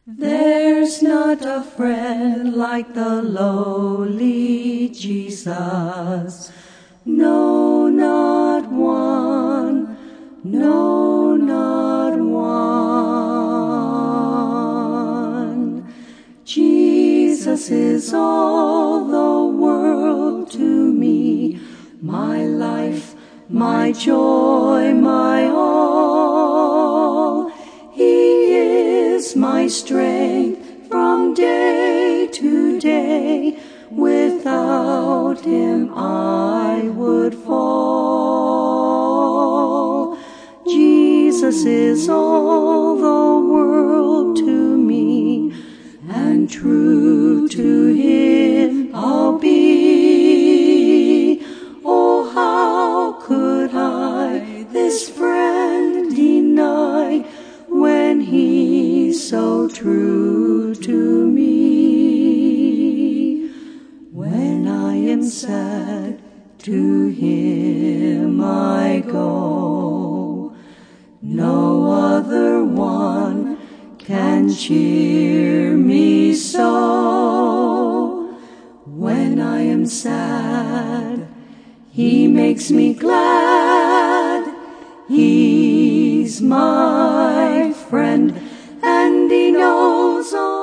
There's not a friend like the lowly Jesus. No, not one. No, not one. Jesus is all the world to me, my life, my joy, my all. He is my strength from day to day. Without him I would fall. Jesus is all the world to me, and true to him I'll be. Oh, how could I this friend deny, when he's so true to me? When I am sad, to him I go. No other one can cheer me so. When I am sad, he makes me glad. He's my friend, and he knows all.